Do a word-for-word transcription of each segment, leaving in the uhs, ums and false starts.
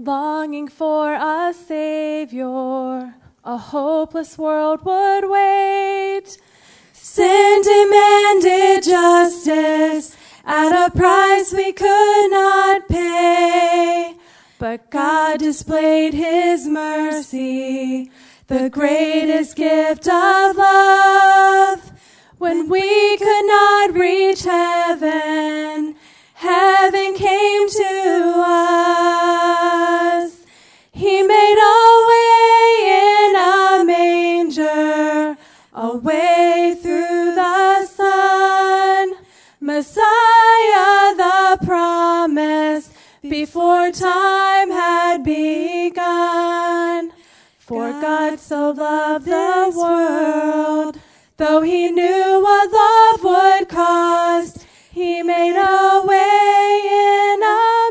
longing for a Savior, a hopeless world would wait. Sin demanded justice at a price we could not pay, but God displayed His mercy, the greatest gift of love. When we could not reach heaven, heaven came to us. He made a way in a manger, a way through the sun. Messiah, the promise, before time had begun. For God so loved the world, though He knew what love would cost, He made a way in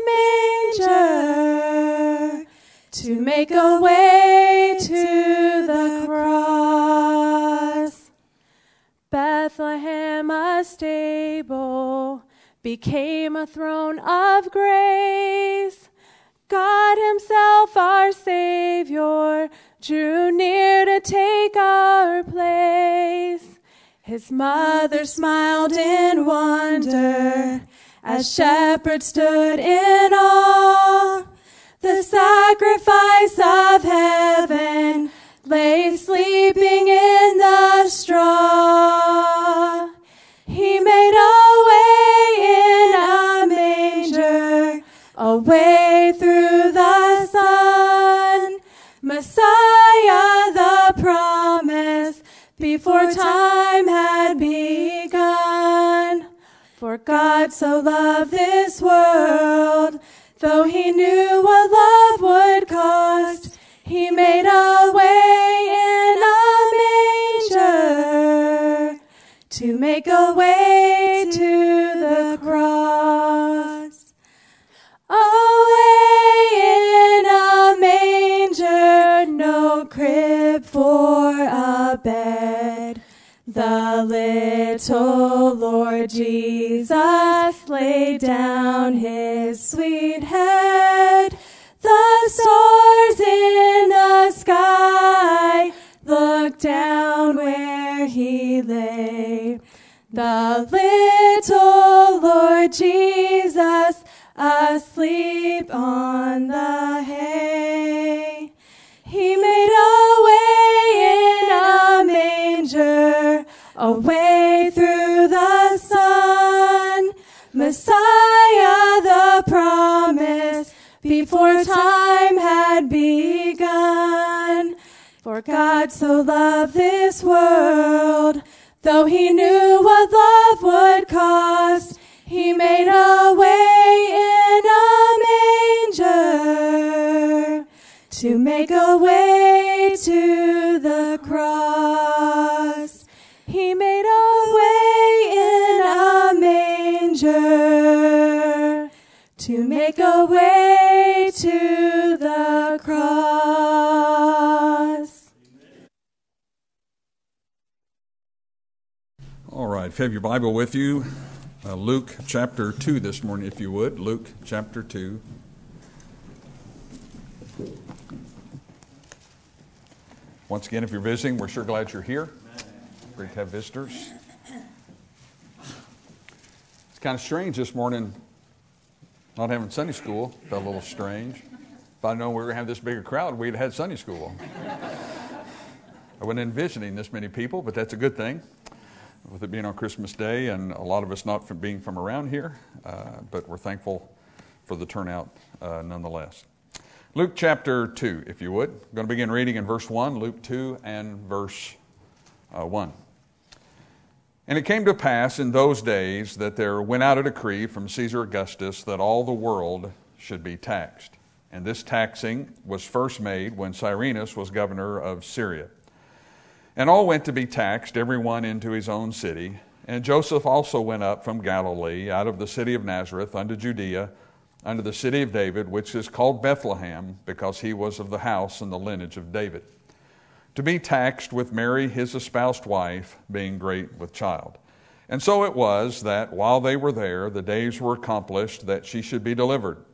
a manger to make a way to the cross. Bethlehem, a stable, became a throne of grace. God Himself, our Savior, drew near to take our place. His mother smiled in wonder as shepherds stood in awe. The sacrifice of heaven lay sleeping in the straw. He made a way in a manger, a way through the sun. Messiah, the promise, before time had begun. For God so loved this world, though He knew what love would cost, He made a way in a manger to make a way to the cross. A way in a manger, no crib for a bed. The little Lord Jesus laid down His sweet head. The stars in the sky looked down where He lay. The little Lord Jesus asleep on the hay. He made a way in a manger, a way through the sun. Messiah, the promise, before time had begun. For God so loved this world, though He knew what love would cost, He made a way in a manger to make a way to the cross. He made a way in a manger to make a way to the cross. All right, if you have your Bible with you, uh, Luke chapter two this morning, if you would. Luke chapter two. Once again, if you're visiting, we're sure glad you're here. Great to have visitors. It's kind of strange this morning not having Sunday school. Felt a little strange. If I'd known we were going to have this bigger crowd, we'd have had Sunday school. I wasn't envisioning this many people, but that's a good thing, with it being on Christmas Day and a lot of us not from being from around here, uh, but we're thankful for the turnout uh, nonetheless. Luke chapter two, if you would. I'm going to begin reading in verse one, Luke two and verse uh, one. And it came to pass in those days that there went out a decree from Caesar Augustus that all the world should be taxed. And this taxing was first made when Cyrenius was governor of Syria. And all went to be taxed, every one into his own city. And Joseph also went up from Galilee, out of the city of Nazareth, unto Judea, unto the city of David, which is called Bethlehem, because he was of the house and the lineage of David, to be taxed with Mary his espoused wife, being great with child. And so it was that while they were there, the days were accomplished that she should be delivered.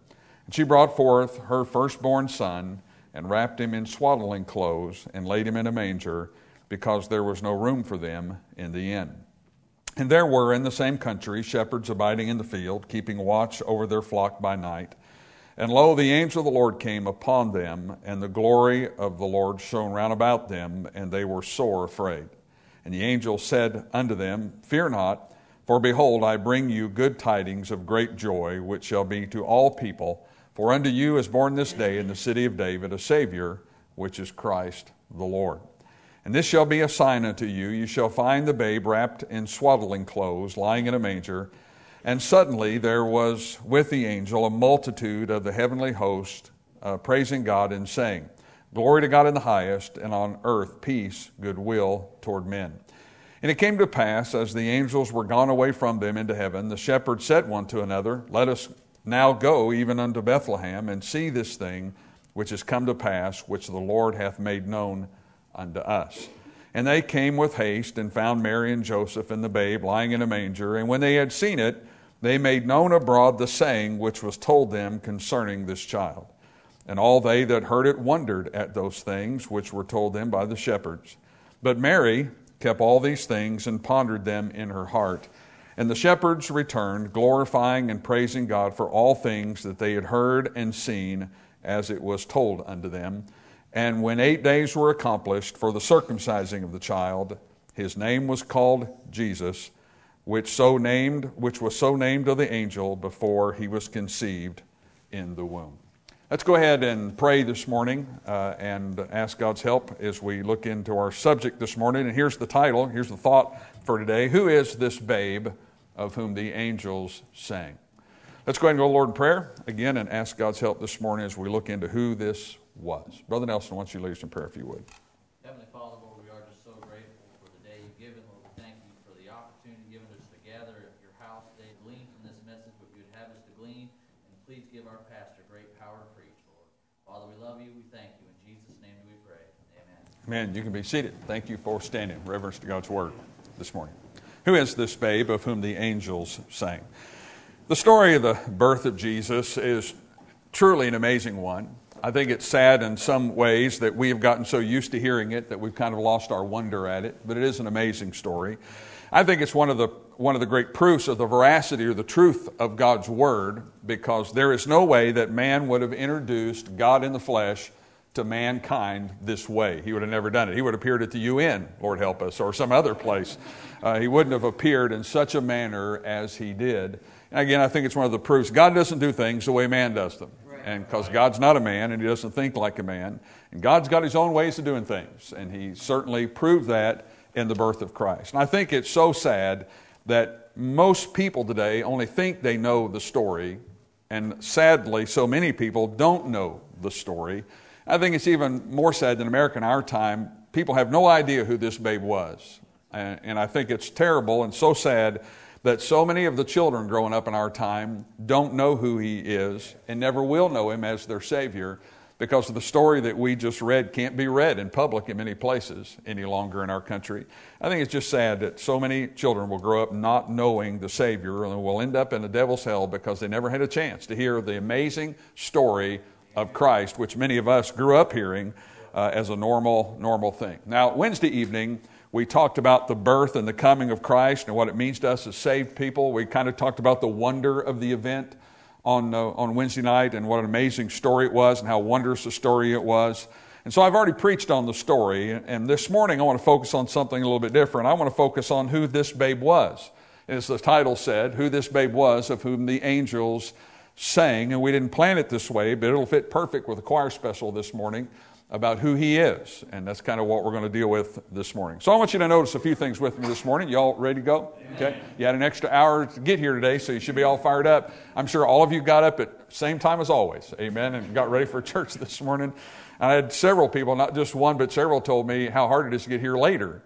And she brought forth her firstborn son, and wrapped him in swaddling clothes, and laid him in a manger, because there was no room for them in the inn. And there were in the same country shepherds abiding in the field, keeping watch over their flock by night. And lo, the angel of the Lord came upon them, and the glory of the Lord shone round about them, and they were sore afraid. And the angel said unto them, Fear not, for behold, I bring you good tidings of great joy, which shall be to all people. For unto you is born this day in the city of David a Savior, which is Christ the Lord. And this shall be a sign unto you. You shall find the babe wrapped in swaddling clothes, lying in a manger. And suddenly there was with the angel a multitude of the heavenly host, uh, praising God and saying, Glory to God in the highest, and on earth peace, goodwill toward men. And it came to pass, as the angels were gone away from them into heaven, the shepherds said one to another, Let us now go even unto Bethlehem, and see this thing which is come to pass, which the Lord hath made known unto us. And they came with haste, and found Mary and Joseph and the babe lying in a manger. And when they had seen it, they made known abroad the saying which was told them concerning this child. And all they that heard it wondered at those things which were told them by the shepherds. But Mary kept all these things, and pondered them in her heart. And the shepherds returned, glorifying and praising God for all things that they had heard and seen, as it was told unto them. And when eight days were accomplished for the circumcising of the child, his name was called Jesus, which so named, which was so named of the angel before he was conceived in the womb. Let's go ahead and pray this morning uh, and ask God's help as we look into our subject this morning. And here's the title, here's the thought for today. Who is this babe of whom the angels sang? Let's go ahead and go to the Lord in prayer again and ask God's help this morning as we look into who this was. Brother Nelson, why don't you lead us in prayer if you would. Heavenly Father, Lord, we are just so grateful for the day you've given. Lord, we thank you for the opportunity given us to gather at your house today to glean from this message what you would have us to glean. And please give our pastor great power to preach, Lord. Father, we love you. We thank you. In Jesus' name do we pray. Amen. Amen. You can be seated. Thank you for standing. Reverence to God's word this morning. Who is this babe of whom the angels sang? The story of the birth of Jesus is truly an amazing one. I think it's sad in some ways that we have gotten so used to hearing it that we've kind of lost our wonder at it, but it is an amazing story. I think it's one of the one of the great proofs of the veracity or the truth of God's Word, because there is no way that man would have introduced God in the flesh to mankind this way. He would have never done it. He would have appeared at the U N, Lord help us, or some other place. Uh, he wouldn't have appeared in such a manner as he did. And again, I think it's one of the proofs. God doesn't do things the way man does them. And because God's not a man and he doesn't think like a man. And God's got his own ways of doing things. And he certainly proved that in the birth of Christ. And I think it's so sad that most people today only think they know the story. And sadly, so many people don't know the story. I think it's even more sad than America in our time. People have no idea who this babe was. And, and I think it's terrible and so sad that so many of the children growing up in our time don't know who he is and never will know him as their Savior, because of the story that we just read can't be read in public in many places any longer in our country. I think it's just sad that so many children will grow up not knowing the Savior and will end up in the devil's hell because they never had a chance to hear the amazing story of Christ, which many of us grew up hearing uh, as a normal, normal thing. Now, Wednesday evening, we talked about the birth and the coming of Christ and what it means to us as saved people. We kind of talked about the wonder of the event on uh, on Wednesday night and what an amazing story it was and how wondrous a story it was. And so I've already preached on the story. And this morning I want to focus on something a little bit different. I want to focus on who this babe was. As the title said, who this babe was of whom the angels sang. And we didn't plan it this way, but it'll fit perfect with a choir special this morning about who he is. And that's kind of what we're going to deal with this morning. So I want you to notice a few things with me this morning. You all ready to go? Amen. Okay. You had an extra hour to get here today, so you should be all fired up. I'm sure all of you got up at the same time as always. Amen. And got ready for church this morning. And I had several people, not just one, but several told me how hard it is to get here later.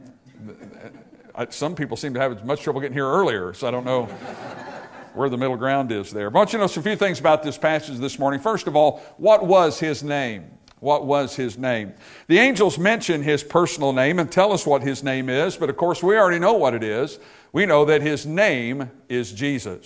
Some people seem to have as much trouble getting here earlier, so I don't know where the middle ground is there. But I want you to know a few things about this passage this morning. First of all, what was his name? What was his name? The angels mention his personal name and tell us what his name is, but of course we already know what it is. We know that his name is Jesus.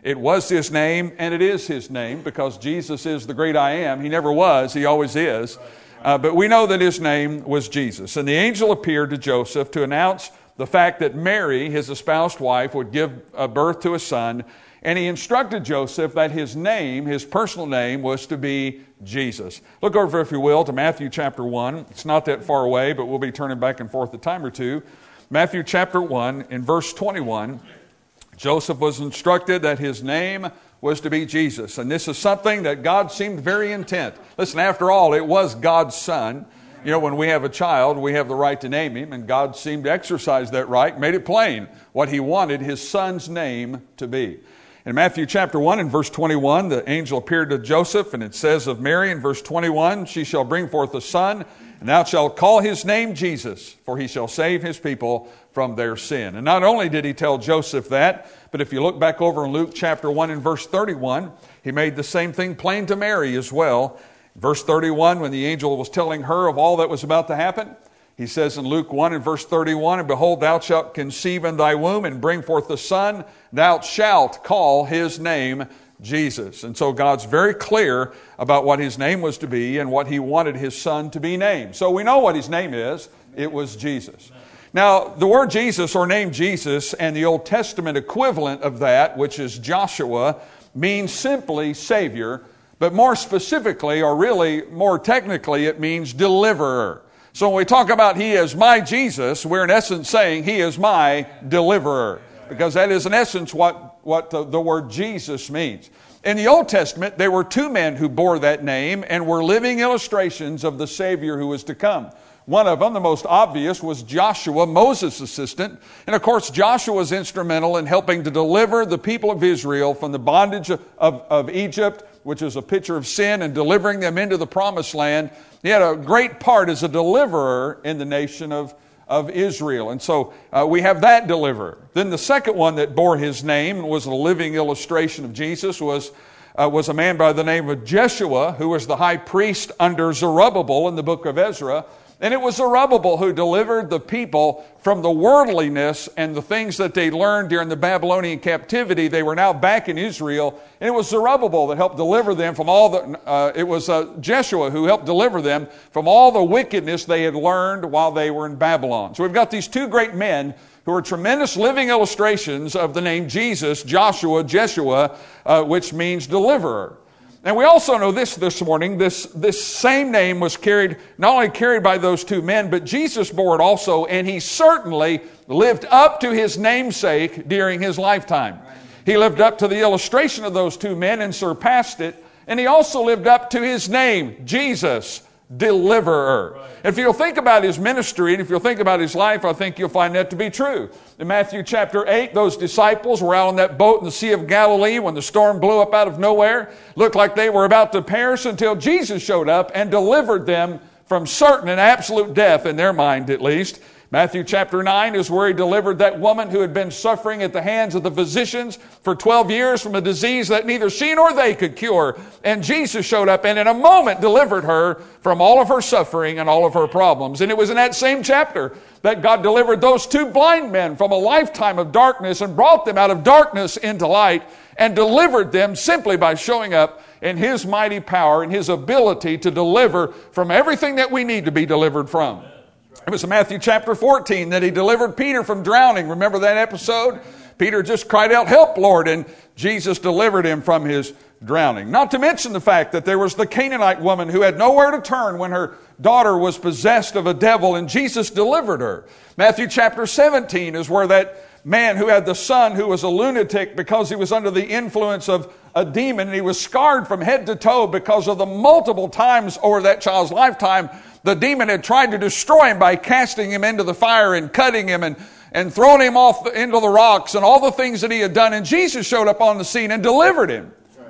It was his name, and it is his name, because Jesus is the great I am. He never was, he always is. Uh, but we know that his name was Jesus. And the angel appeared to Joseph to announce the fact that Mary, his espoused wife, would give uh, birth to a son. And he instructed Joseph that his name, his personal name, was to be Jesus. Look over, if you will, to Matthew chapter one. It's not that far away, but we'll be turning back and forth a time or two. Matthew chapter one, in verse twenty-one, Joseph was instructed that his name was to be Jesus. And this is something that God seemed very intent. Listen, after all, it was God's son. You know, when we have a child, we have the right to name him, and God seemed to exercise that right, made it plain what he wanted his son's name to be. In Matthew chapter one and verse twenty-one, the angel appeared to Joseph, and it says of Mary in verse twenty-one, she shall bring forth a son, and thou shalt call his name Jesus, for he shall save his people from their sin. And not only did he tell Joseph that, but if you look back over in Luke chapter one and verse thirty-one, he made the same thing plain to Mary as well. Verse thirty-one, when the angel was telling her of all that was about to happen, he says in Luke one and verse thirty-one, and behold, thou shalt conceive in thy womb and bring forth a son, thou shalt call his name Jesus. And so God's very clear about what his name was to be and what he wanted his son to be named. So we know what his name is. It was Jesus. Now, the word Jesus, or name Jesus, and the Old Testament equivalent of that, which is Joshua, means simply Savior, but more specifically, or really more technically, it means deliverer. So when we talk about he is my Jesus, we're in essence saying he is my deliverer, because that is in essence what, what the, the word Jesus means. In the Old Testament, there were two men who bore that name and were living illustrations of the Savior who was to come. One of them, the most obvious, was Joshua, Moses' assistant. And of course, Joshua was instrumental in helping to deliver the people of Israel from the bondage of, of, of Egypt, which is a picture of sin, and delivering them into the promised land. He had a great part as a deliverer in the nation of, of Israel. And so uh, we have that deliverer. Then the second one that bore his name and was a living illustration of Jesus was Uh, was a man by the name of Jeshua, who was the high priest under Zerubbabel in the book of Ezra. And it was Zerubbabel who delivered the people from the worldliness and the things that they learned during the Babylonian captivity. They were now back in Israel. And it was Zerubbabel that helped deliver them from all the, uh, it was uh, Jeshua who helped deliver them from all the wickedness they had learned while they were in Babylon. So we've got these two great men who are tremendous living illustrations of the name Jesus, Joshua, Jeshua, uh, which means deliverer. And we also know this this morning, this, this same name was carried, not only carried by those two men, but Jesus bore it also, and he certainly lived up to his namesake during his lifetime. He lived up to the illustration of those two men and surpassed it, and he also lived up to his name, Jesus, deliverer. Right. If you'll think about his ministry, and if you'll think about his life, I think you'll find that to be true. In Matthew chapter eight, those disciples were out on that boat in the Sea of Galilee when the storm blew up out of nowhere. Looked like they were about to perish until Jesus showed up and delivered them from certain and absolute death, in their mind at least. Matthew chapter nine is where he delivered that woman who had been suffering at the hands of the physicians for twelve years from a disease that neither she nor they could cure. And Jesus showed up and in a moment delivered her from all of her suffering and all of her problems. And it was in that same chapter that God delivered those two blind men from a lifetime of darkness and brought them out of darkness into light and delivered them simply by showing up in his mighty power and his ability to deliver from everything that we need to be delivered from. It was in Matthew chapter fourteen that he delivered Peter from drowning. Remember that episode? Peter just cried out, "Help, Lord," and Jesus delivered him from his drowning. Not to mention the fact that there was the Canaanite woman who had nowhere to turn when her daughter was possessed of a devil, and Jesus delivered her. Matthew chapter seventeen is where that man who had the son who was a lunatic because he was under the influence of a demon, and he was scarred from head to toe because of the multiple times over that child's lifetime the demon had tried to destroy him by casting him into the fire and cutting him and, and throwing him off the, into the rocks and all the things that he had done. And Jesus showed up on the scene and delivered him.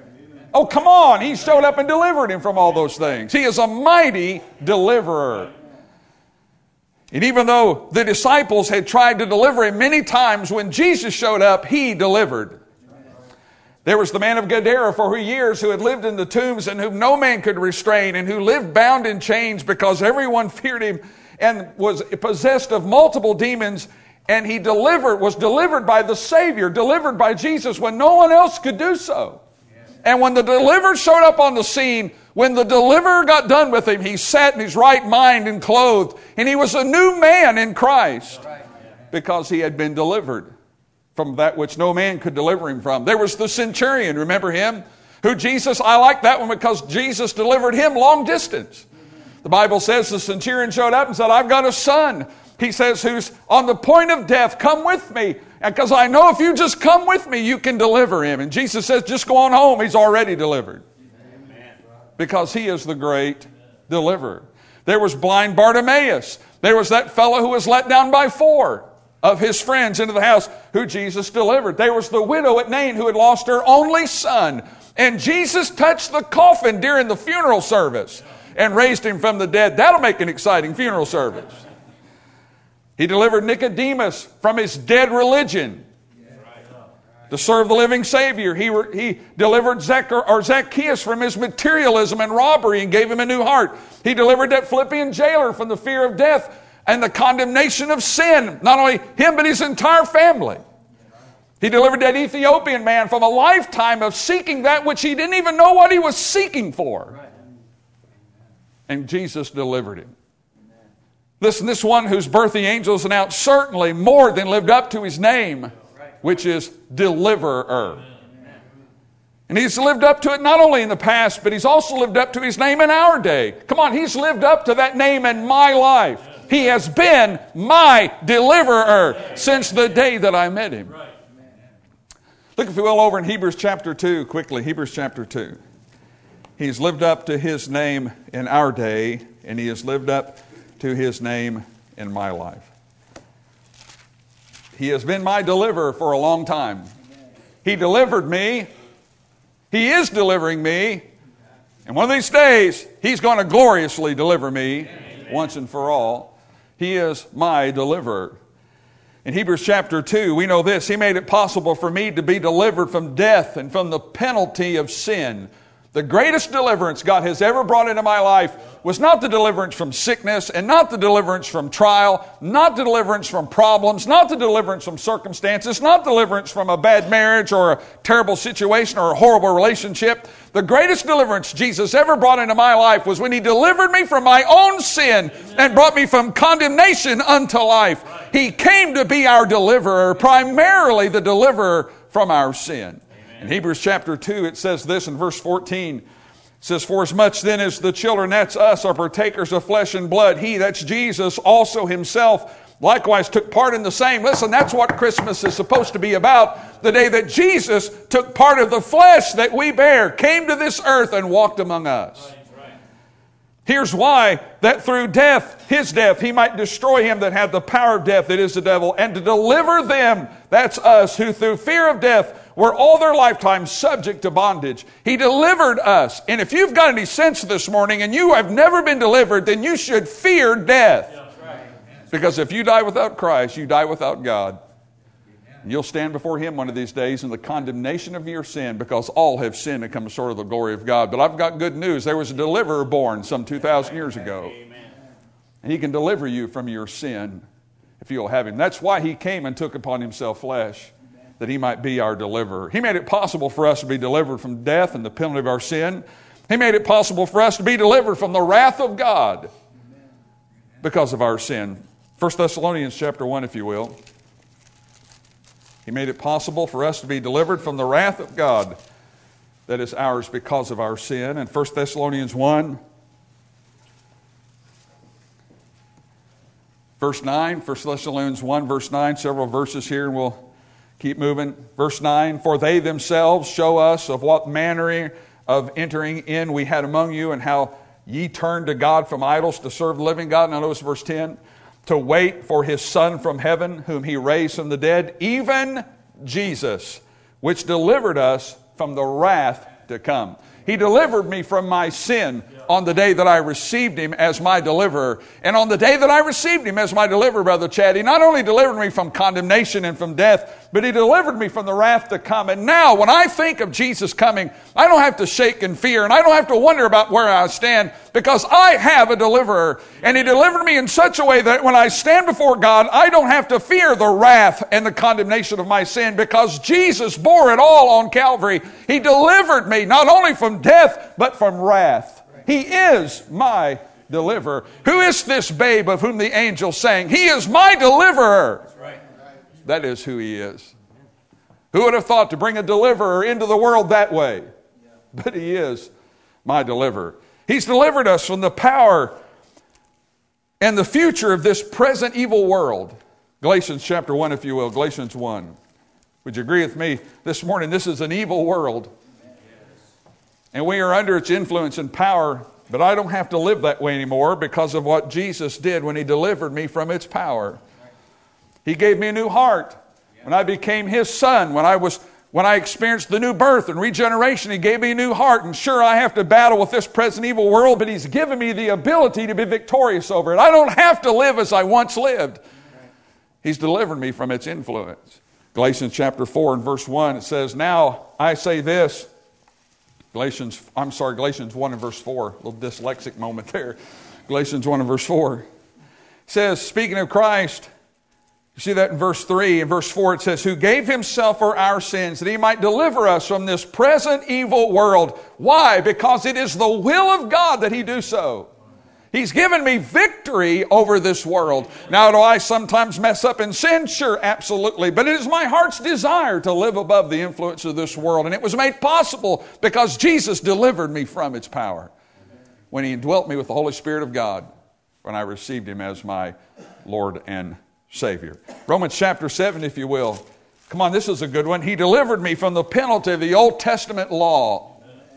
Oh, come on. He showed up and delivered him from all those things. He is a mighty deliverer. And even though the disciples had tried to deliver him many times, when Jesus showed up, he delivered. There was the man of Gadara for years who had lived in the tombs and whom no man could restrain, and who lived bound in chains because everyone feared him, and was possessed of multiple demons. And he delivered, was delivered by the Savior, delivered by Jesus when no one else could do so. And when the deliverer showed up on the scene, when the deliverer got done with him, he sat in his right mind and clothed. And he was a new man in Christ because he had been delivered from that which no man could deliver him from. There was the centurion, remember him? Who Jesus, I like that one because Jesus delivered him long distance. The Bible says the centurion showed up and said, I've got a son. He says, who's on the point of death, come with me. And because I know if you just come with me, you can deliver him. And Jesus says, just go on home. He's already delivered. Amen. Because he is the great deliverer. There was blind Bartimaeus. There was that fellow who was let down by four of his friends into the house who Jesus delivered. There was the widow at Nain who had lost her only son. And Jesus touched the coffin during the funeral service and raised him from the dead. That'll make an exciting funeral service. He delivered Nicodemus from his dead religion to serve the living Savior. He, re, he delivered Zac, or Zacchaeus from his materialism and robbery and gave him a new heart. He delivered that Philippian jailer from the fear of death and the condemnation of sin. Not only him, but his entire family. He delivered that Ethiopian man from a lifetime of seeking that which he didn't even know what he was seeking for. And Jesus delivered him. Listen, this one whose birth the angels announced certainly more than lived up to his name, which is Deliverer. And he's lived up to it not only in the past, but he's also lived up to his name in our day. Come on, he's lived up to that name in my life. He has been my deliverer since the day that I met him. Look, if you will, over in Hebrews chapter two, quickly, Hebrews chapter two. He's lived up to his name in our day, and he has lived up to his name in my life. He has been my deliverer for a long time. He delivered me. He is delivering me. And one of these days, he's going to gloriously deliver me once and for all. He is my deliverer. In Hebrews chapter two, we know this. He made it possible for me to be delivered from death and from the penalty of sin. The greatest deliverance God has ever brought into my life was not the deliverance from sickness and not the deliverance from trial, not the deliverance from problems, not the deliverance from circumstances, not deliverance from a bad marriage or a terrible situation or a horrible relationship. The greatest deliverance Jesus ever brought into my life was when He delivered me from my own sin and brought me from condemnation unto life. He came to be our deliverer, primarily the deliverer from our sin. In Hebrews chapter two, it says this in verse fourteen. It says, for as much then as the children, that's us, are partakers of flesh and blood, He, that's Jesus, also Himself likewise took part in the same. Listen, that's what Christmas is supposed to be about. The day that Jesus took part of the flesh that we bear, came to this earth and walked among us. Here's why, that through death, His death, He might destroy him that had the power of death, that is the devil, and to deliver them, that's us, who through fear of death were all their lifetime subject to bondage. He delivered us. And if you've got any sense this morning and you have never been delivered, then you should fear death. Because if you die without Christ, you die without God. And you'll stand before Him one of these days in the condemnation of your sin, because all have sinned and come short of the glory of God. But I've got good news. There was a deliverer born some two thousand years ago. And He can deliver you from your sin if you'll have Him. That's why He came and took upon Himself flesh, that He might be our deliverer. He made it possible for us to be delivered from death and the penalty of our sin. He made it possible for us to be delivered from the wrath of God because of our sin. First Thessalonians chapter one, if you will. He made it possible for us to be delivered from the wrath of God that is ours because of our sin. And First Thessalonians one, verse nine. First Thessalonians one, verse nine. Several verses here, and we'll keep moving. Verse nine, for they themselves show us of what manner of entering in we had among you, and how ye turned to God from idols to serve the living God. Now notice verse ten. To wait for His Son from heaven, whom He raised from the dead, even Jesus, which delivered us from the wrath to come. He delivered me from my sin on the day that I received Him as my deliverer. And on the day that I received Him as my deliverer, Brother Chad, He not only delivered me from condemnation and from death, but He delivered me from the wrath to come. And now, when I think of Jesus coming, I don't have to shake in fear, and I don't have to wonder about where I stand, because I have a deliverer. And He delivered me in such a way that when I stand before God, I don't have to fear the wrath and the condemnation of my sin, because Jesus bore it all on Calvary. He delivered me not only from death, but from wrath. He is my deliverer. Who is this babe of whom the angel sang, He is my deliverer? That's right. That is who He is. Who would have thought to bring a deliverer into the world that way? But He is my deliverer. He's delivered us from the power and the future of this present evil world. Galatians chapter one, if you will. Galatians one. Would you agree with me this morning? This is an evil world. And we are under its influence and power, but I don't have to live that way anymore because of what Jesus did when He delivered me from its power. He gave me a new heart. When I became His son, when I was when I experienced the new birth and regeneration, He gave me a new heart. And sure, I have to battle with this present evil world, but He's given me the ability to be victorious over it. I don't have to live as I once lived. He's delivered me from its influence. Galatians chapter four and verse one, it says, now I say this. Galatians, I'm sorry, Galatians one and verse four. A little dyslexic moment there. Galatians one and verse four. It says, speaking of Christ, you see that in verse three. In verse four it says, who gave Himself for our sins, that He might deliver us from this present evil world. Why? Because it is the will of God that He do so. He's given me victory over this world. Now, do I sometimes mess up in sin? Sure, absolutely. But it is my heart's desire to live above the influence of this world. And it was made possible because Jesus delivered me from its power when He indwelt me with the Holy Spirit of God, when I received Him as my Lord and Savior. Romans chapter seven, if you will. Come on, this is a good one. He delivered me from the penalty of the Old Testament law.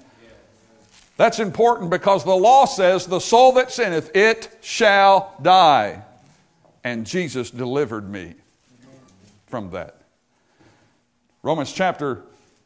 That's important because the law says, the soul that sinneth, it shall die. And Jesus delivered me from that. Romans chapter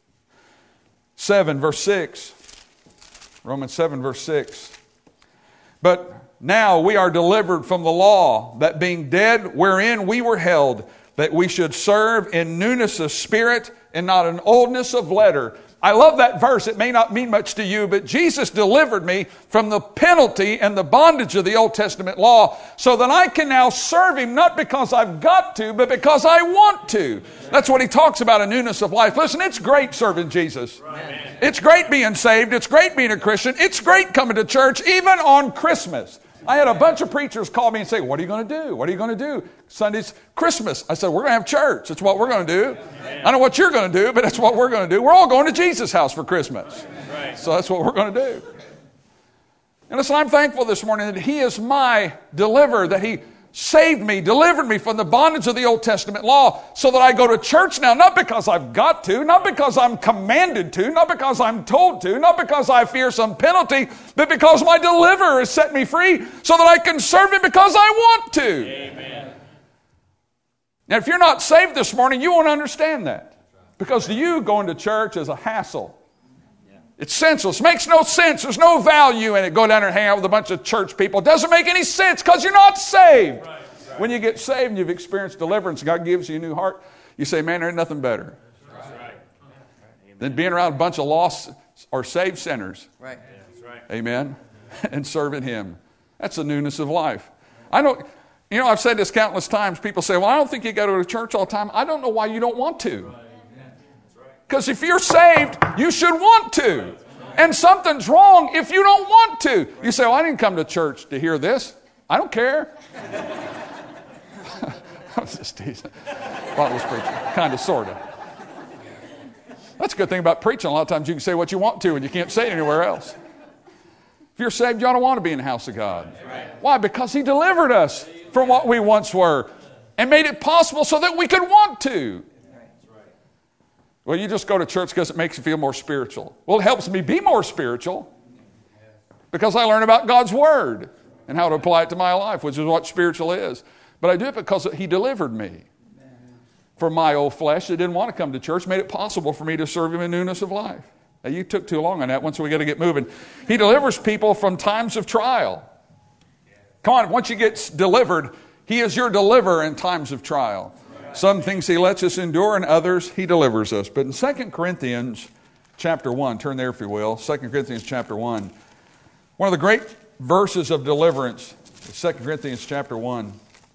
seven, verse six. Romans seven, verse six. But now we are delivered from the law, that being dead wherein we were held, that we should serve in newness of spirit and not in oldness of letter. I love that verse. It may not mean much to you, but Jesus delivered me from the penalty and the bondage of the Old Testament law so that I can now serve Him, not because I've got to, but because I want to. That's what He talks about, a newness of life. Listen, it's great serving Jesus. It's great being saved. It's great being a Christian. It's great coming to church, even on Christmas. I had a bunch of preachers call me and say, what are you going to do? What are you going to do? Sunday's Christmas. I said, we're going to have church. That's what we're going to do. Amen. I don't know what you're going to do, but that's what we're going to do. We're all going to Jesus' house for Christmas. Right. So that's what we're going to do. And listen, I'm thankful this morning that He is my deliverer, that He saved me, delivered me from the bondage of the Old Testament law so that I go to church now, not because I've got to, not because I'm commanded to, not because I'm told to, not because I fear some penalty, but because my deliverer has set me free so that I can serve Him because I want to. Amen. Now, if you're not saved this morning, you won't understand that. Because to you, going to church is a hassle. It's senseless. It makes no sense. There's no value in it. Go down there and hang out with a bunch of church people. It doesn't make any sense because you're not saved. Right, right. When you get saved and you've experienced deliverance, God gives you a new heart, you say, man, there's nothing better right. than being around a bunch of lost or saved sinners. Right. Amen. And serving Him. That's the newness of life. I don't, you know, I've said this countless times. People say, well, I don't think you got to go to church all the time. I don't know why you don't want to. Because if you're saved, you should want to. And something's wrong if you don't want to. You say, well, I didn't come to church to hear this. I don't care. I was just teasing. Well, I was preaching. Kind of, sort of. That's a good thing about preaching. A lot of times you can say what you want to and you can't say it anywhere else. If you're saved, you ought to want to be in the house of God. Why? Because He delivered us from what we once were and made it possible so that we could want to. Well, you just go to church because it makes you feel more spiritual. Well, it helps me be more spiritual because I learn about God's Word and how to apply it to my life, which is what spiritual is. But I do it because He delivered me from my old flesh that didn't want to come to church, made it possible for me to serve Him in newness of life. Now, you took too long on that one, so we got to get moving. He delivers people from times of trial. Come on, once you get delivered, He is your deliverer in times of trial. Some things He lets us endure, and others He delivers us. But in Second Corinthians chapter one, turn there if you will, Second Corinthians chapter one. One of the great verses of deliverance is Second Corinthians chapter one.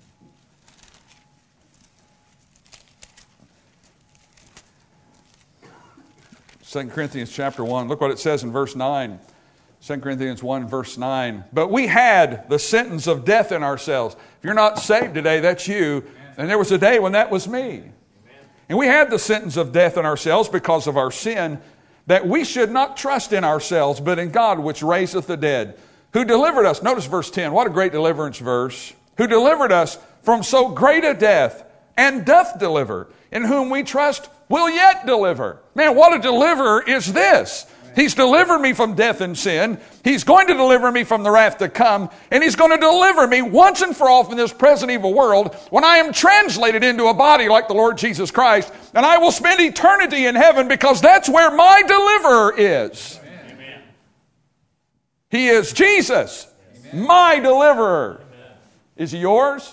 Second Corinthians chapter one, look what it says in verse nine. Second Corinthians one, verse nine. But we had the sentence of death in ourselves. If you're not saved today, that's you. And there was a day when that was me. And we had the sentence of death in ourselves because of our sin, that we should not trust in ourselves, but in God which raiseth the dead, who delivered us. Notice verse ten. What a great deliverance verse. Who delivered us from so great a death, and doth deliver, in whom we trust will yet deliver. Man, what a deliverer is this? He's delivered me from death and sin. He's going to deliver me from the wrath to come. And He's going to deliver me once and for all from this present evil world when I am translated into a body like the Lord Jesus Christ. And I will spend eternity in heaven because that's where my deliverer is. Amen. He is Jesus, Amen. My deliverer. Amen. Is He yours?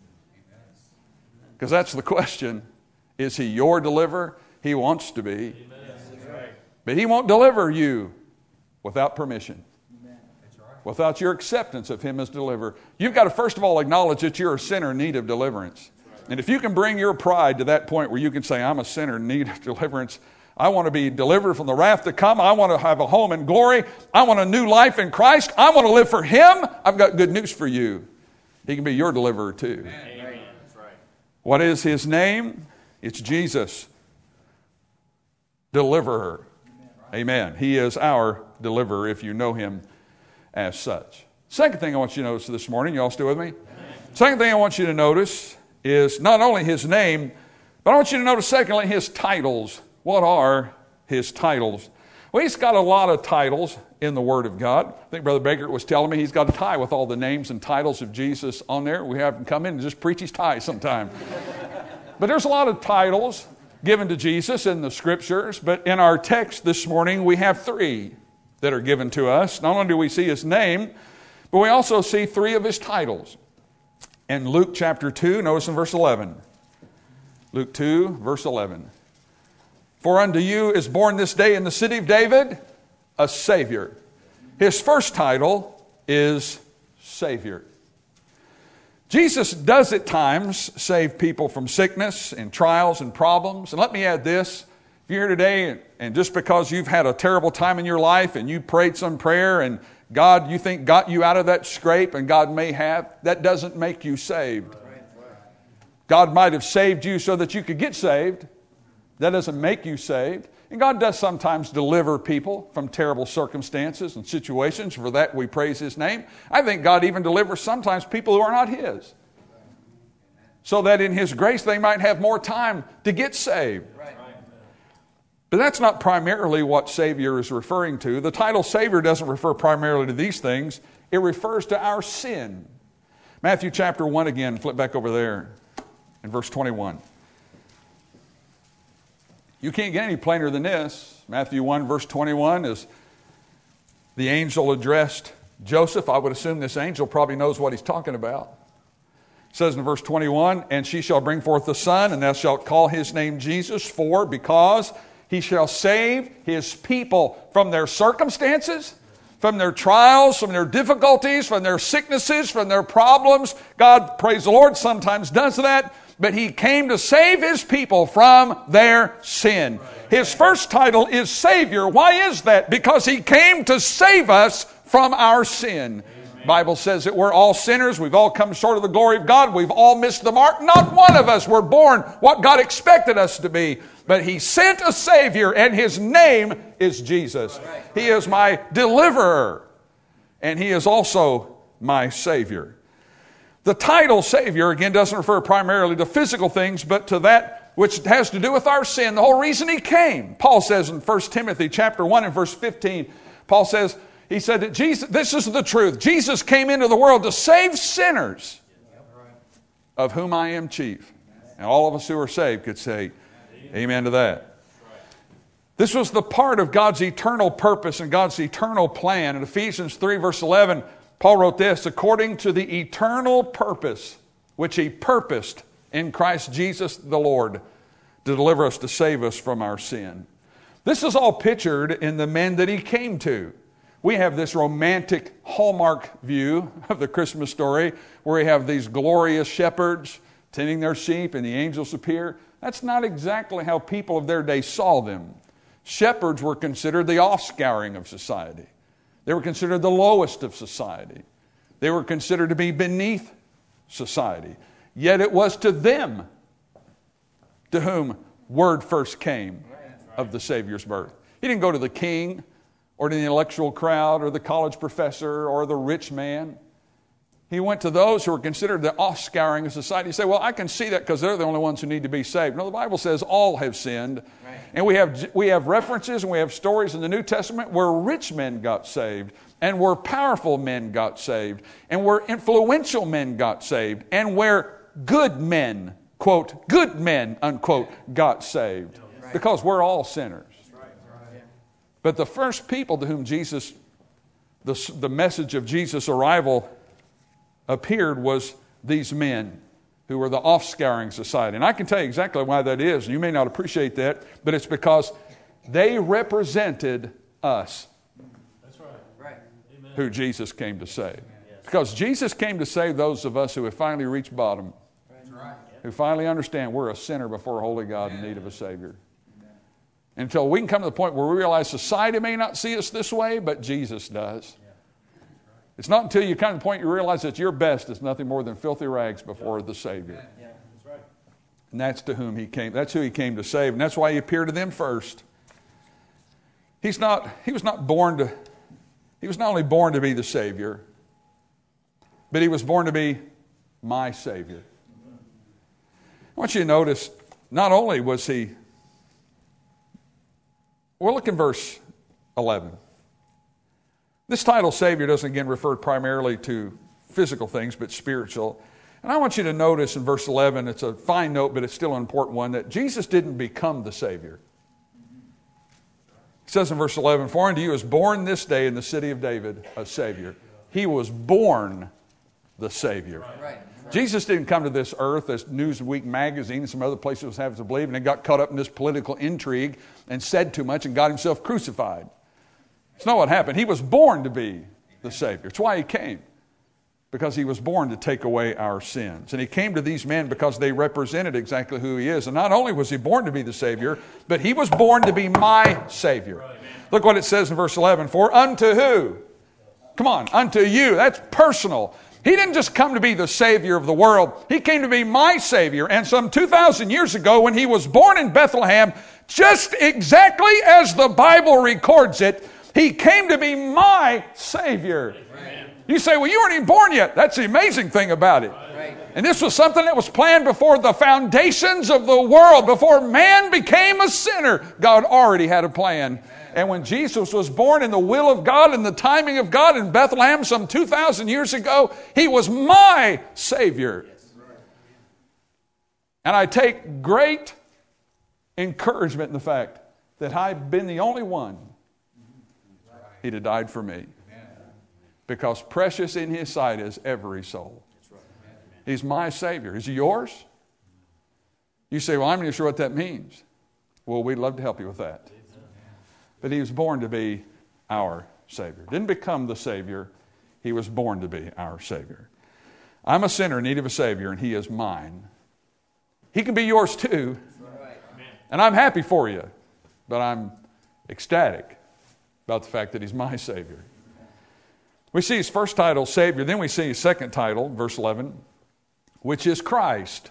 Because that's the question. Is He your deliverer? He wants to be. Amen. But He won't deliver you without permission. Amen. Without your acceptance of Him as deliverer. You've got to first of all acknowledge that you're a sinner in need of deliverance. And if you can bring your pride to that point where you can say, I'm a sinner in need of deliverance. I want to be delivered from the wrath to come. I want to have a home in glory. I want a new life in Christ. I want to live for Him. I've got good news for you. He can be your deliverer too. Amen. That's right. What is His name? It's Jesus, deliverer. Amen. He is our deliverer if you know Him as such. Second thing I want you to notice this morning, you all still with me? Amen. Second thing I want you to notice is not only His name, but I want you to notice secondly His titles. What are His titles? Well, He's got a lot of titles in the Word of God. I think Brother Baker was telling me he's got a tie with all the names and titles of Jesus on there. We have him come in and just preach his tie sometime. But there's a lot of titles given to Jesus in the Scriptures, but in our text this morning we have three that are given to us. Not only do we see His name, but we also see three of His titles. In Luke chapter two, notice in verse eleven. Luke two, verse eleven. For unto you is born this day in the city of David a Savior. His first title is Savior. Jesus does at times save people from sickness and trials and problems. And let me add this. If you're here today and just because you've had a terrible time in your life and you prayed some prayer and God, you think, got you out of that scrape, and God may have, that doesn't make you saved. God might have saved you so that you could get saved. That doesn't make you saved. And God does sometimes deliver people from terrible circumstances and situations. For that we praise His name. I think God even delivers sometimes people who are not His, so that in His grace they might have more time to get saved. But that's not primarily what Savior is referring to. The title Savior doesn't refer primarily to these things. It refers to our sin. Matthew chapter one again, flip back over there in verse twenty-one. You can't get any plainer than this. Matthew one, verse twenty-one is the angel addressed Joseph. I would assume this angel probably knows what he's talking about. It says in verse twenty-one, and she shall bring forth a son, and thou shalt call his name Jesus, for because he shall save his people from their circumstances, from their trials, from their difficulties, from their sicknesses, from their problems. God, praise the Lord, sometimes does that. But He came to save His people from their sin. His first title is Savior. Why is that? Because He came to save us from our sin. The Bible says that we're all sinners. We've all come short of the glory of God. We've all missed the mark. Not one of us were born what God expected us to be. But He sent a Savior, and His name is Jesus. He is my deliverer, and He is also my Savior. The title Savior, again, doesn't refer primarily to physical things, but to that which has to do with our sin. The whole reason He came. Paul says in First Timothy chapter one and verse fifteen, Paul says, he said that Jesus, this is the truth. Jesus came into the world to save sinners, of whom I am chief. And all of us who are saved could say amen to that. This was the part of God's eternal purpose and God's eternal plan. In Ephesians three, verse eleven, Paul wrote this, according to the eternal purpose which he purposed in Christ Jesus the Lord to deliver us, to save us from our sin. This is all pictured in the men that he came to. We have this romantic Hallmark view of the Christmas story where we have these glorious shepherds tending their sheep and the angels appear. That's not exactly how people of their day saw them. Shepherds were considered the offscouring of society. They were considered the lowest of society. They were considered to be beneath society. Yet it was to them to whom word first came of the Savior's birth. He didn't go to the king or to the intellectual crowd or the college professor or the rich man. He went to those who were considered the offscouring of society. You say, well, I can see that because they're the only ones who need to be saved. No, the Bible says all have sinned. Right. And we have, we have references and we have stories in the New Testament where rich men got saved and where powerful men got saved and where influential men got saved and where good men, quote, good men, unquote, got saved. Right. Because we're all sinners. Right. Right. But the first people to whom Jesus, the, the message of Jesus' arrival appeared was these men who were the offscouring society. And I can tell you exactly why that is. You may not appreciate that, but it's because they represented us. That's right. Right. Who Jesus came to save. Yes. Because Jesus came to save those of us who have finally reached bottom. That's right. Who finally understand we're a sinner before a holy God in need of a Savior. Amen. Until we can come to the point where we realize society may not see us this way, but Jesus does. It's not until you come to the point you realize that your best is nothing more than filthy rags before the Savior. Yeah, that's right. And that's to whom he came. That's who he came to save. And that's why he appeared to them first. He's not, he was not born to, he was not only born to be the Savior, but he was born to be my Savior. I want you to notice, not only was he, well, look in verse eleven. This title, Savior, doesn't again refer primarily to physical things, but spiritual. And I want you to notice in verse eleven, it's a fine note, but it's still an important one, that Jesus didn't become the Savior. It says in verse eleven, for unto you is born this day in the city of David a Savior. He was born the Savior. Right. Right. Jesus didn't come to this earth as Newsweek magazine and some other places was having to believe, and he got caught up in this political intrigue and said too much and got himself crucified. It's not what happened. He was born to be the Savior. It's why he came. Because he was born to take away our sins. And he came to these men because they represented exactly who he is. And not only was he born to be the Savior, but he was born to be my Savior. Look what it says in verse eleven. For unto who? Come on, unto you. That's personal. He didn't just come to be the Savior of the world. He came to be my Savior. And some two thousand years ago when he was born in Bethlehem, just exactly as the Bible records it, he came to be my Savior. Right. You say, well, you weren't even born yet. That's the amazing thing about it. Right. And this was something that was planned before the foundations of the world. Before man became a sinner, God already had a plan. Amen. And when Jesus was born in the will of God and the timing of God in Bethlehem some two thousand years ago, he was my Savior. Yes. Right. And I take great encouragement in the fact that I've been the only one he'd have died for me. Because precious in his sight is every soul. He's my Savior. Is he yours? You say, well, I'm not sure what that means. Well, we'd love to help you with that. But he was born to be our Savior. Didn't become the Savior. He was born to be our Savior. I'm a sinner in need of a Savior, and he is mine. He can be yours too. And I'm happy for you. But I'm ecstatic about the fact that he's my Savior. We see his first title, Savior. Then we see his second title, verse eleven, which is Christ.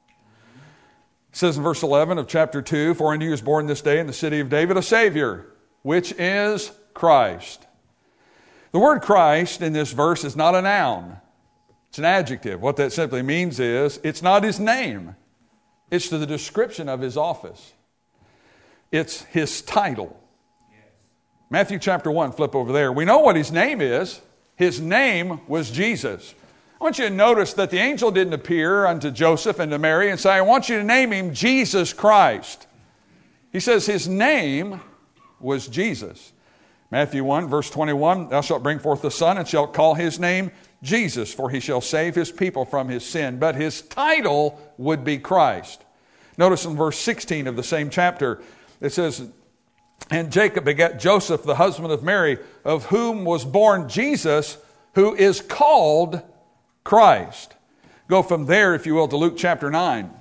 It says in verse eleven of chapter two, for unto you is born this day in the city of David a Savior, which is Christ. The word Christ in this verse is not a noun. It's an adjective. What that simply means is it's not his name. It's the description of his office. It's his title. Matthew chapter one, flip over there. We know what his name is. His name was Jesus. I want you to notice that the angel didn't appear unto Joseph and to Mary and say, I want you to name him Jesus Christ. He says his name was Jesus. Matthew one, verse twenty-one, thou shalt bring forth the Son, and shalt call his name Jesus, for he shall save his people from his sin. But his title would be Christ. Notice in verse sixteen of the same chapter, it says, and Jacob begat Joseph, the husband of Mary, of whom was born Jesus, who is called Christ. Go from there, if you will, to Luke chapter nine.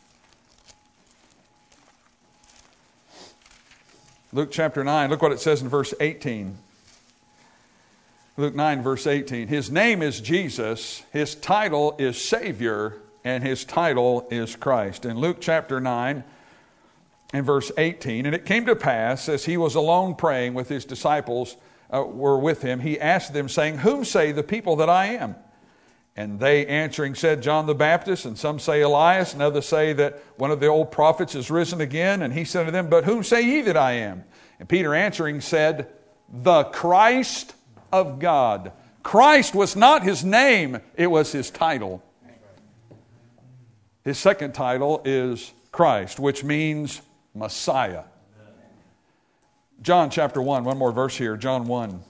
Luke chapter nine, look what it says in verse eighteen. Luke nine, verse eighteen. His name is Jesus, his title is Savior, and his title is Christ. In Luke chapter nine, in verse eighteen, and it came to pass, as he was alone praying with his disciples uh, were with him, he asked them, saying, whom say the people that I am? And they answering said, John the Baptist, and some say Elias, and others say that one of the old prophets is risen again. And he said to them, but whom say ye that I am? And Peter answering said, the Christ of God. Christ was not his name, it was his title. His second title is Christ, which means Messiah. John chapter one, one more verse here, John one.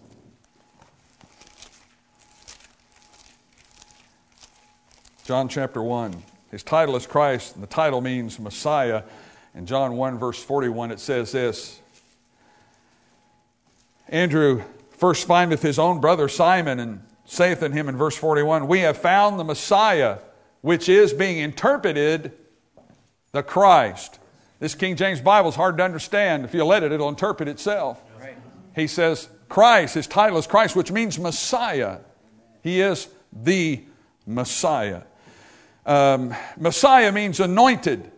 John chapter one. His title is Christ, and the title means Messiah. In John one, verse forty-one, it says this. Andrew first findeth his own brother Simon, and saith unto him in verse forty-one, we have found the Messiah, which is being interpreted the Christ. This King James Bible is hard to understand. If you let it, it'll interpret itself. Right. He says Christ, his title is Christ, which means Messiah. He is the Messiah. Um, Messiah means anointed,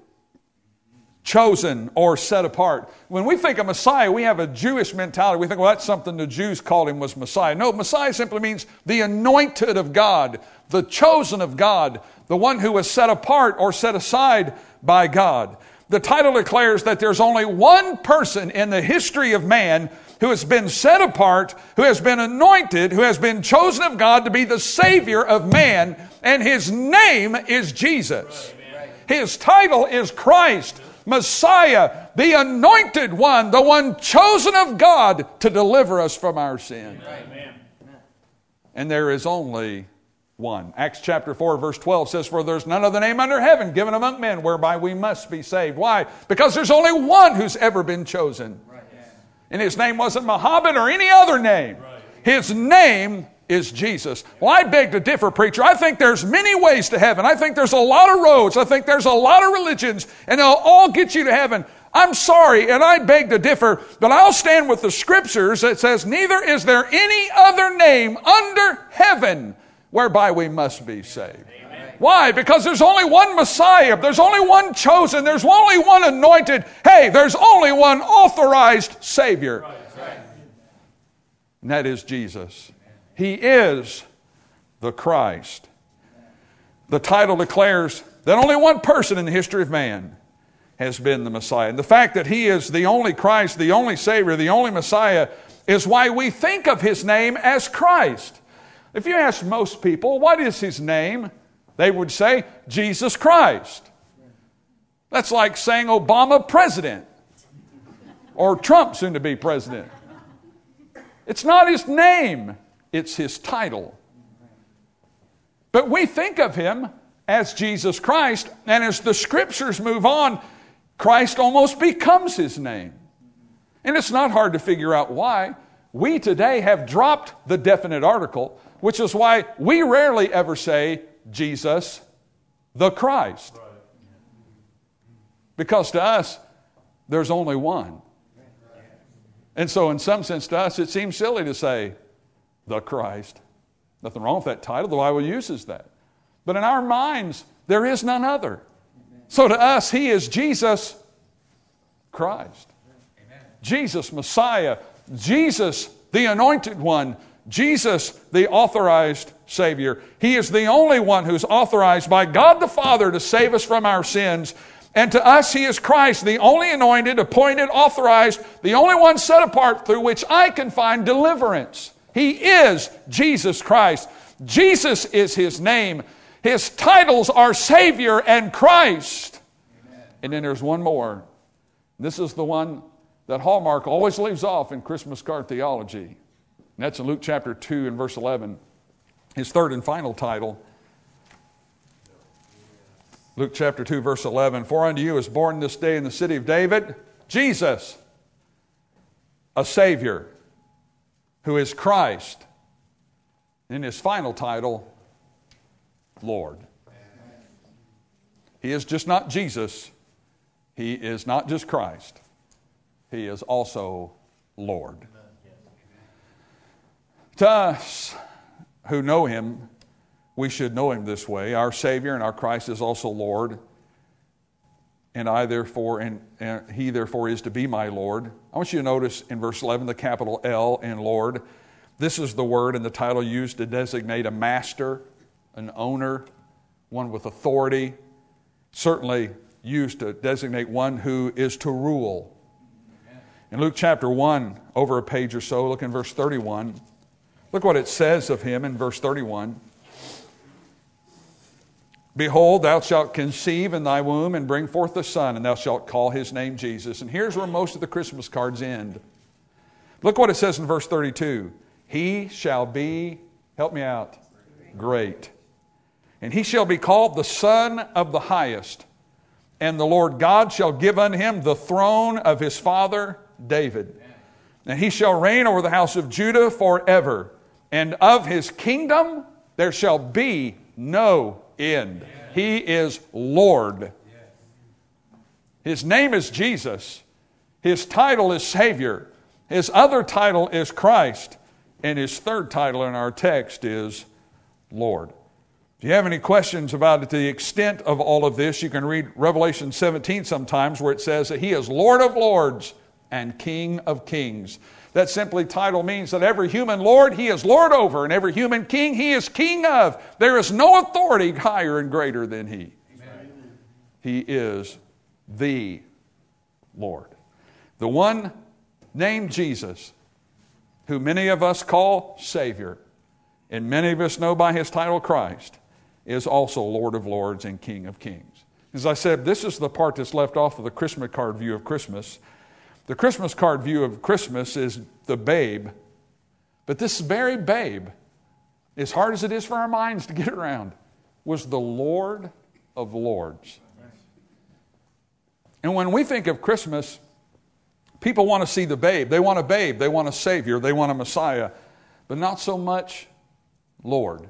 chosen, or set apart. When we think of Messiah, we have a Jewish mentality. We think, well, that's something the Jews called him was Messiah. No, Messiah simply means the anointed of God, the chosen of God, the one who was set apart or set aside by God. The title declares that there's only one person in the history of man who has been set apart, who has been anointed, who has been chosen of God to be the Savior of man, and his name is Jesus. Right. His title is Christ, Messiah, the anointed one, the one chosen of God to deliver us from our sin. Right. And there is only one. Acts chapter four, verse twelve says, for there's none other name under heaven given among men whereby we must be saved. Why? Because there's only one who's ever been chosen. Right. And his name wasn't Muhammad or any other name. Right. His name is Jesus. Well, I beg to differ, preacher. I think there's many ways to heaven. I think there's a lot of roads. I think there's a lot of religions, and they'll all get you to heaven. I'm sorry, and I beg to differ, but I'll stand with the scriptures that says, neither is there any other name under heaven whereby we must be saved. Amen. Why? Because there's only one Messiah. There's only one chosen. There's only one anointed. Hey, there's only one authorized Savior. Right, right. And that is Jesus. He is the Christ. The title declares that only one person in the history of man has been the Messiah. And the fact that he is the only Christ, the only Savior, the only Messiah, is why we think of his name as Christ. If you ask most people, what is his name? They would say, Jesus Christ. That's like saying Obama president or Trump soon to be president. It's not his name, it's his title. But we think of him as Jesus Christ, and as the scriptures move on, Christ almost becomes his name. And it's not hard to figure out why. We today have dropped the definite article, which is why we rarely ever say Jesus the Christ. Because to us, there's only one. And so in some sense to us, it seems silly to say the Christ. Nothing wrong with that title. The Bible uses that. But in our minds, there is none other. So to us, he is Jesus Christ. Amen. Jesus Messiah. Jesus the Anointed One. Jesus the authorized Savior. He is the only one who's authorized by God the Father to save us from our sins. And to us, he is Christ, the only anointed, appointed, authorized, the only one set apart through which I can find deliverance. He is Jesus Christ. Jesus is his name. His titles are Savior and Christ. Amen. And then there's one more. This is the one that Hallmark always leaves off in Christmas card theology. And that's in Luke chapter two and verse eleven. His third and final title. Luke chapter two, verse eleven. For unto you is born this day in the city of David, Jesus, a Savior, who is Christ. In his final title, Lord. He is just not Jesus. He is not just Christ. He is also Lord. To us who know him, we should know him this way. Our Savior and our Christ is also Lord. And I therefore, and, and he therefore is to be my Lord. I want you to notice in verse eleven the capital L in Lord. This is the word and the title used to designate a master, an owner, one with authority. Certainly used to designate one who is to rule. In Luke chapter one, over a page or so, look in verse thirty-one. Look what it says of him in verse thirty-one. Behold, thou shalt conceive in thy womb and bring forth a son, and thou shalt call his name Jesus. And here's where most of the Christmas cards end. Look what it says in verse thirty-two. He shall be, help me out, great. And he shall be called the Son of the Highest. And the Lord God shall give unto him the throne of his father David. And he shall reign over the house of Judah forever. And of his kingdom there shall be no end. He is Lord. His name is Jesus. His title is Savior. His other title is Christ. And his third title in our text is Lord. If you have any questions about the extent of all of this, you can read Revelation seventeen sometimes, where it says that he is Lord of lords and King of kings. That simply title means that every human lord he is Lord over, and every human king he is king of. There is no authority higher and greater than he. Amen. He is the Lord. The one named Jesus, who many of us call Savior, and many of us know by his title Christ, is also Lord of lords and King of kings. As I said, this is the part that's left off of the Christmas card view of Christmas. The Christmas card view of Christmas is the babe. But this very babe, as hard as it is for our minds to get around, was the Lord of lords. And when we think of Christmas, people want to see the babe. They want a babe. They want a Savior. They want a Messiah. But not so much Lord.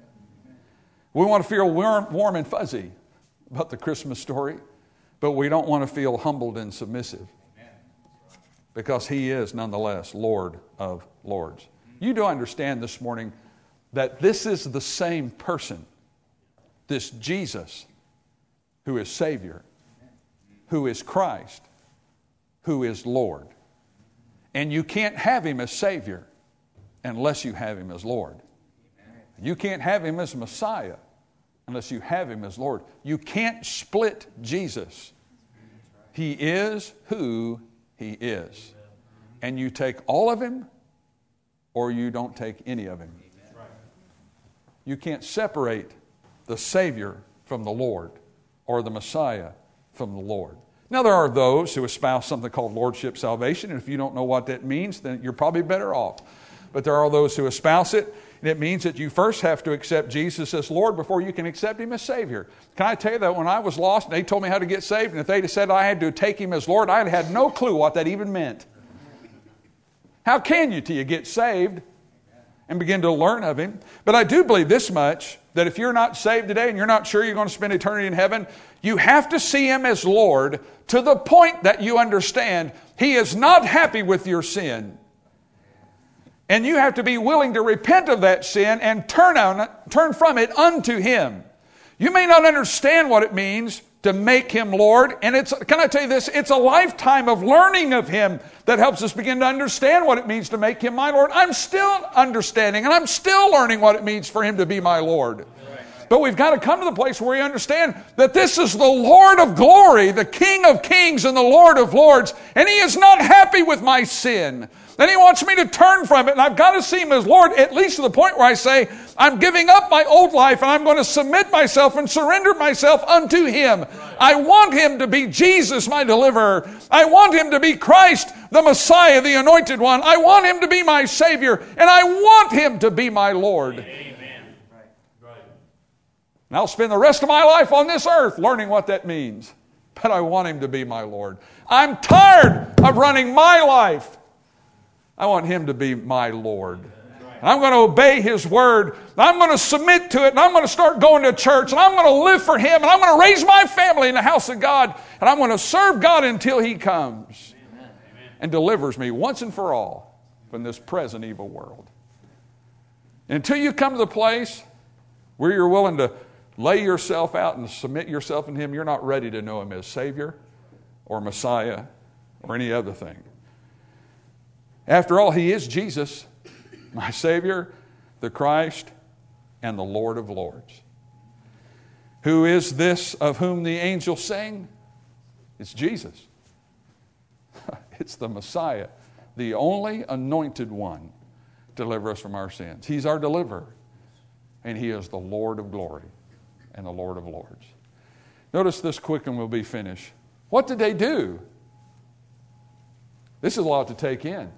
We want to feel warm, warm and fuzzy about the Christmas story, but we don't want to feel humbled and submissive. Because he is nonetheless Lord of lords. You do understand this morning that this is the same person, this Jesus, who is Savior, who is Christ, who is Lord. And you can't have him as Savior unless you have him as Lord. You can't have him as Messiah unless you have him as Lord. You can't split Jesus. He is who he is. And you take all of him or you don't take any of him. You can't separate the Savior from the Lord or the Messiah from the Lord. Now there are those who espouse something called Lordship Salvation, and if you don't know what that means, then you're probably better off. But there are those who espouse it, and it means that you first have to accept Jesus as Lord before you can accept him as Savior. Can I tell you that when I was lost and they told me how to get saved, and if they'd have said I had to take him as Lord, I'd had no clue what that even meant. How can you till you get saved and begin to learn of him? But I do believe this much, that if you're not saved today and you're not sure you're going to spend eternity in heaven, you have to see him as Lord to the point that you understand he is not happy with your sin. And you have to be willing to repent of that sin and turn on it, turn from it unto him. You may not understand what it means to make him Lord. And it's, can I tell you this? It's a lifetime of learning of him that helps us begin to understand what it means to make him my Lord. I'm still understanding and I'm still learning what it means for him to be my Lord. But we've got to come to the place where we understand that this is the Lord of glory, the King of kings and the Lord of lords. And he is not happy with my sin. And he wants me to turn from it. And I've got to see him as Lord, at least to the point where I say, I'm giving up my old life and I'm going to submit myself and surrender myself unto him. I want him to be Jesus, my deliverer. I want him to be Christ, the Messiah, the Anointed One. I want Him to be my Savior, and I want Him to be my Lord. Amen. Right. Right. And I'll spend the rest of my life on this earth learning what that means. But I want Him to be my Lord. I'm tired of running my life. I want Him to be my Lord. And I'm going to obey His word. I'm going to submit to it. And I'm going to start going to church. And I'm going to live for Him. And I'm going to raise my family in the house of God. And I'm going to serve God until He comes Amen. And delivers me once and for all from this present evil world. Until you come to the place where you're willing to lay yourself out and submit yourself in Him, you're not ready to know Him as Savior or Messiah or any other thing. After all, He is Jesus, my Savior, the Christ, and the Lord of Lords. Who is this of whom the angels sing? It's Jesus. It's the Messiah, the only anointed one to deliver us from our sins. He's our deliverer, and He is the Lord of glory and the Lord of Lords. Notice this quick and we'll be finished. What did they do? This is a lot to take in.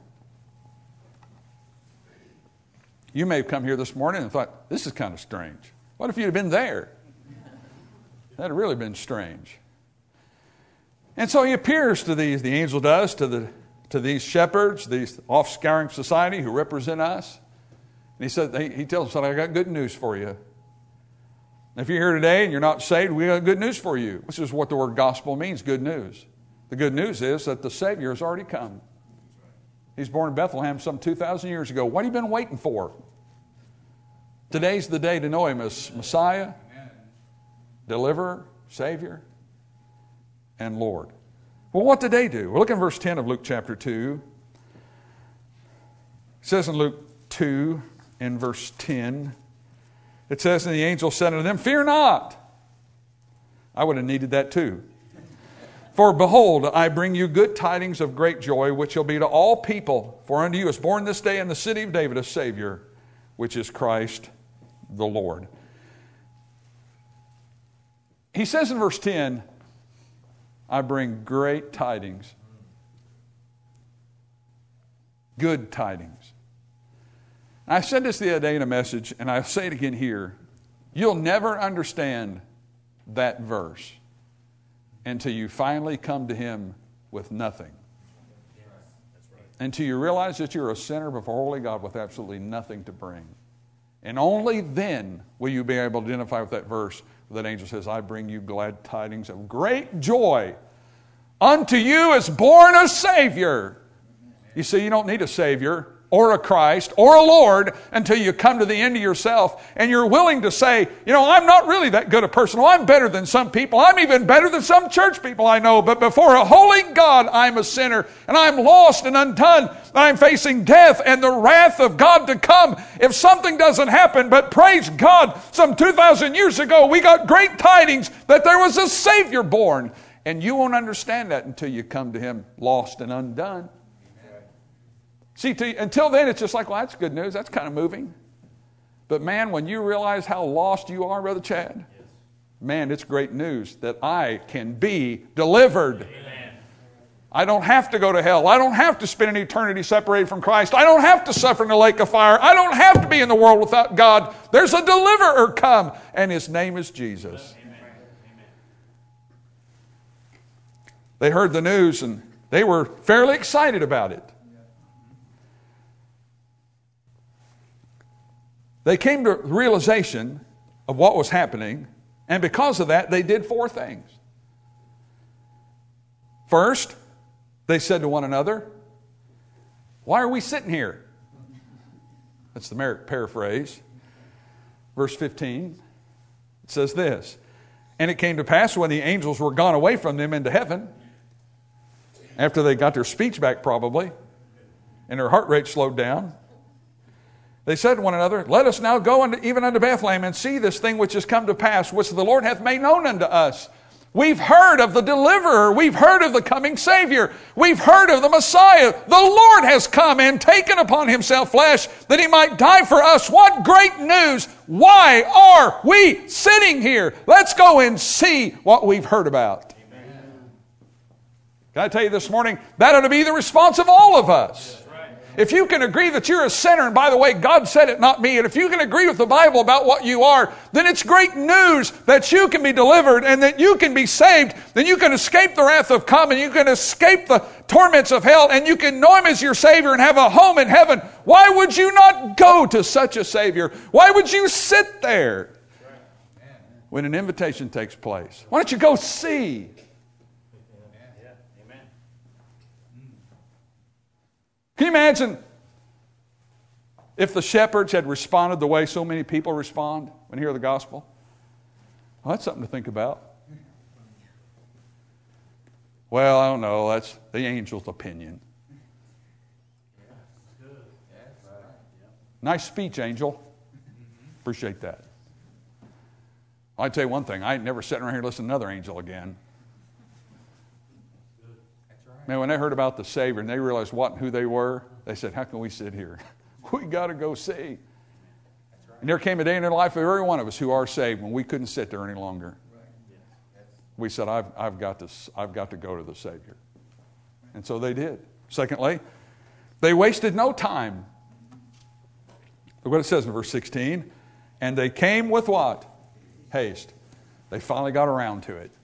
You may have come here this morning and thought, this is kind of strange. What if you'd have been there? That would have really been strange. And so He appears to these, the angel does, to the to these shepherds, these off-scouring society who represent us. And He said, he, he tells them, I got good news for you. If you're here today and you're not saved, we got good news for you. This is what the word gospel means, good news. The good news is that the Savior has already come. He's born in Bethlehem some two thousand years ago. What have you been waiting for? Today's the day to know Him as Messiah, Deliverer, Savior, and Lord. Well, what did they do? Well, look in verse ten of Luke chapter two. It says in Luke two, in verse ten, it says, and the angel said unto them, fear not. I would have needed that too. For behold, I bring you good tidings of great joy, which shall be to all people. For unto you is born this day in the city of David a Savior, which is Christ the Lord. He says in verse ten, I bring great tidings. Good tidings. I said this the other day in a message, and I'll say it again here. You'll never understand that verse until you finally come to Him with nothing. Until you realize that you're a sinner before holy God with absolutely nothing to bring. And only then will you be able to identify with that verse where that angel says, I bring you glad tidings of great joy. Unto you is born a Savior. You see, you don't need a Savior or a Christ or a Lord until you come to the end of yourself and you're willing to say, you know, I'm not really that good a person. Well, I'm better than some people. I'm even better than some church people I know. But before a holy God, I'm a sinner and I'm lost and undone. And I'm facing death and the wrath of God to come if something doesn't happen. But praise God, some two thousand years ago, we got great tidings that there was a Savior born. And you won't understand that until you come to Him lost and undone. See, to, until then, it's just like, well, that's good news. That's kind of moving. But man, when you realize how lost you are, Brother Chad, yes. Man, it's great news that I can be delivered. Amen. I don't have to go to hell. I don't have to spend an eternity separated from Christ. I don't have to suffer in the lake of fire. I don't have to be in the world without God. There's a deliverer come, and His name is Jesus. Amen. They heard the news, and they were fairly excited about it. They came to realization of what was happening, and because of that, they did four things. First, they said to one another, why are we sitting here? That's the Merrick paraphrase. Verse fifteen, it says this, and it came to pass when the angels were gone away from them into heaven, after they got their speech back probably, and their heart rate slowed down, they said to one another, let us now go unto, even unto Bethlehem and see this thing which has come to pass, which the Lord hath made known unto us. We've heard of the deliverer. We've heard of the coming Savior. We've heard of the Messiah. The Lord has come and taken upon Himself flesh that He might die for us. What great news! Why are we sitting here? Let's go and see what we've heard about. Amen. Can I tell you this morning, that ought to be the response of all of us. If you can agree that you're a sinner, and by the way, God said it, not me, and if you can agree with the Bible about what you are, then it's great news that you can be delivered and that you can be saved, then you can escape the wrath of come, and you can escape the torments of hell, and you can know Him as your Savior and have a home in heaven. Why would you not go to such a Savior? Why would you sit there when an invitation takes place? Why don't you go see? Can you imagine if the shepherds had responded the way so many people respond when they hear the gospel? Well, that's something to think about. Well, I don't know. That's the angel's opinion. Nice speech, angel. Appreciate that. I'll tell you one thing. I ain't never sitting around here listening to another angel again. Man, when they heard about the Savior and they realized what and who they were, they said, how can we sit here? We got to go see. And there came a day in the life of every one of us who are saved when we couldn't sit there any longer. We said, I've, I've, got to, I've got to go to the Savior. And so they did. Secondly, they wasted no time. Look what it says in verse sixteen. And they came with what? Haste. They finally got around to it.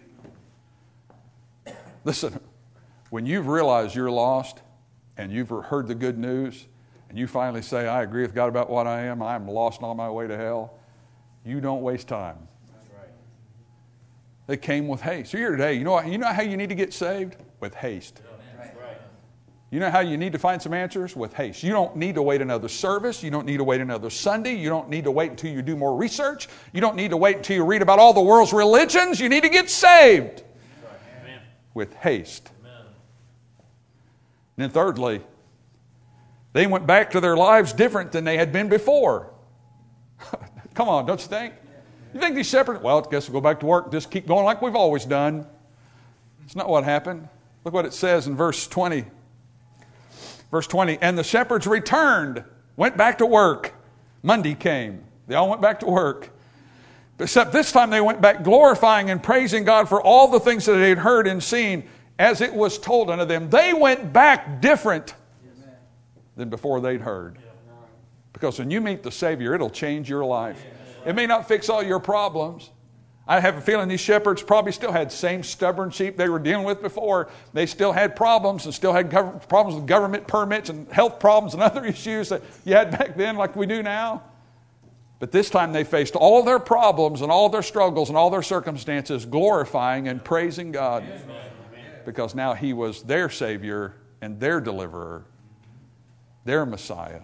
Listen. When you've realized you're lost and you've heard the good news and you finally say, I agree with God about what I am, I'm lost and on my way to hell, you don't waste time. That's right. They came with haste. So you're here today. You know, you know how you need to get saved? With haste. That's right. You know how you need to find some answers? With haste. You don't need to wait another service. You don't need to wait another Sunday. You don't need to wait until you do more research. You don't need to wait until you read about all the world's religions. You need to get saved. Right. With haste. And then thirdly, they went back to their lives different than they had been before. Come on, don't you think? You think these shepherds, well, I guess we'll go back to work, just keep going like we've always done. It's not what happened. Look what it says in verse twenty. Verse twenty, and the shepherds returned, went back to work. Monday came. They all went back to work. Except this time they went back glorifying and praising God for all the things that they had heard and seen, as it was told unto them. They went back different than before they'd heard. Because when you meet the Savior, it'll change your life. It may not fix all your problems. I have a feeling these shepherds probably still had the same stubborn sheep they were dealing with before. They still had problems and still had gov- problems with government permits and health problems and other issues that you had back then like we do now. But this time they faced all their problems and all their struggles and all their circumstances, glorifying and praising God. Because now He was their Savior and their deliverer, their Messiah.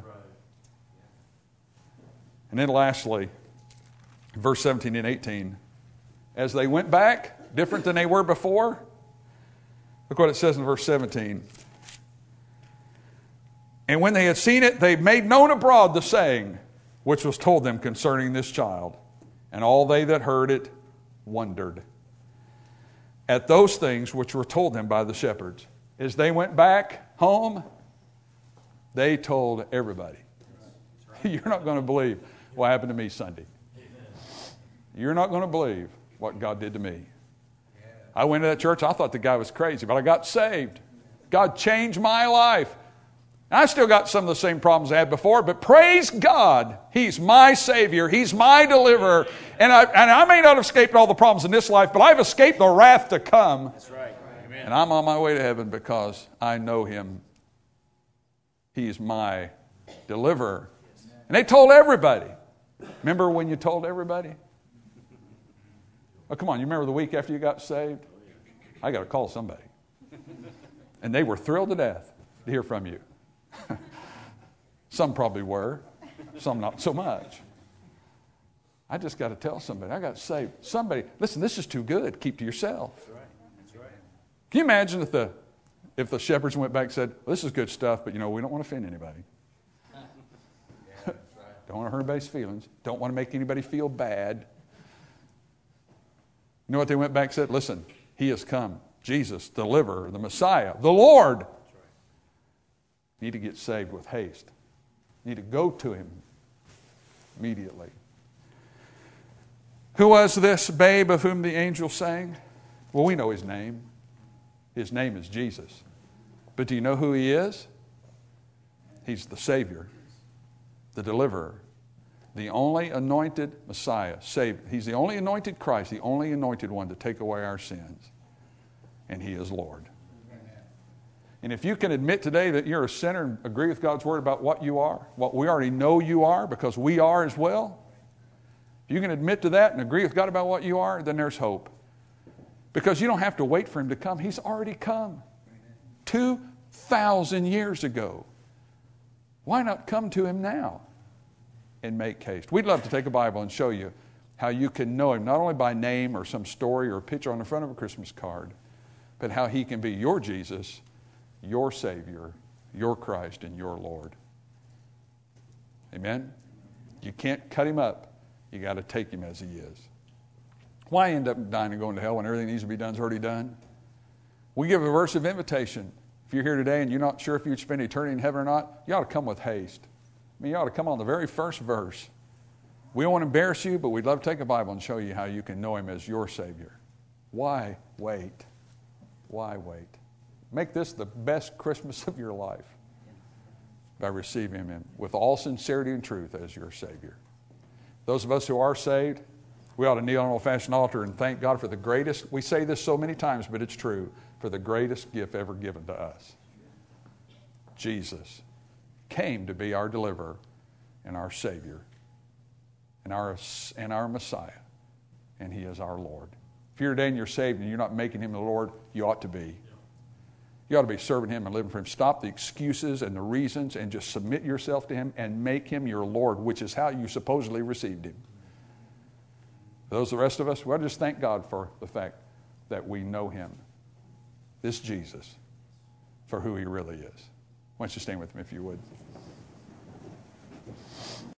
And then lastly, verse seventeen and eighteen, as they went back, different than they were before, look what it says in verse seventeen. And when they had seen it, they made known abroad the saying, which was told them concerning this child. And all they that heard it wondered at those things which were told them by the shepherds. As they went back home, they told everybody. You're not going to believe what happened to me Sunday. You're not going to believe what God did to me. I went to that church, I thought the guy was crazy, but I got saved. God changed my life. And I still got some of the same problems I had before, but praise God, He's my Savior, He's my deliverer. And I, and I may not have escaped all the problems in this life, but I've escaped the wrath to come. That's right. Amen. And I'm on my way to heaven because I know Him. He's my deliverer. And they told everybody. Remember when you told everybody? Oh, come on, you remember the week after you got saved? I got to call somebody. And they were thrilled to death to hear from you. Some probably were, some not so much. I just got to tell somebody, I got saved. Somebody, listen, this is too good. Keep to yourself. That's right. That's right. Can you imagine if the if the shepherds went back and said, well, this is good stuff, but you know, we don't want to offend anybody. Yeah, that's right. Don't want to hurt anybody's feelings. Don't want to make anybody feel bad. You know what they went back and said? Listen, He has come. Jesus, the deliverer, the Messiah, the Lord. Need to get saved with haste. Need to go to Him immediately. Who was this babe of whom the angel sang? Well, we know His name. His name is Jesus. But do you know who He is? He's the Savior, the Deliverer, the only anointed Messiah. Savior. He's the only anointed Christ, the only anointed one to take away our sins. And He is Lord. And if you can admit today that you're a sinner and agree with God's Word about what you are, what we already know you are because we are as well, if you can admit to that and agree with God about what you are, then there's hope. Because you don't have to wait for Him to come. He's already come. two thousand years ago. Why not come to Him now and make haste? We'd love to take a Bible and show you how you can know Him, not only by name or some story or a picture on the front of a Christmas card, but how He can be your Jesus, your Savior, your Christ, and your Lord. Amen? You can't cut Him up. You got to take Him as He is. Why end up dying and going to hell when everything that needs to be done is already done? We give a verse of invitation. If you're here today and you're not sure if you'd spend eternity in heaven or not, you ought to come with haste. I mean, you ought to come on the very first verse. We don't want to embarrass you, but we'd love to take a Bible and show you how you can know Him as your Savior. Why wait? Why wait? Make this the best Christmas of your life by receiving Him with all sincerity and truth as your Savior. Those of us who are saved, we ought to kneel on an old-fashioned altar and thank God for the greatest, we say this so many times, but it's true, for the greatest gift ever given to us. Jesus came to be our deliverer and our Savior and our, and our Messiah, and He is our Lord. If you're today and you're saved and you're not making Him the Lord, you ought to be. You ought to be serving Him and living for Him. Stop the excuses and the reasons and just submit yourself to Him and make Him your Lord, which is how you supposedly received Him. Those the rest of us, well, just thank God for the fact that we know Him, this Jesus, for who He really is. Why don't you stand with me if you would?